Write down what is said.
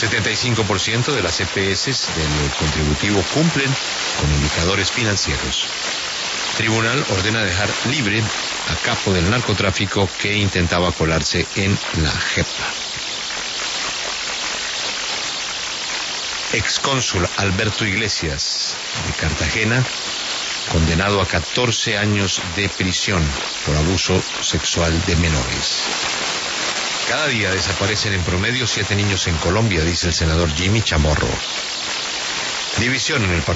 75% de las EPS del contributivo cumplen con indicadores financieros. Tribunal ordena dejar libre a capo del narcotráfico que intentaba colarse en la JEP. Excónsul Alberto Iglesias, de Cartagena, condenado a 14 años de prisión por abuso sexual de menores. Cada día desaparecen en promedio 7 niños en Colombia, dice el senador Jimmy Chamorro. División en el partido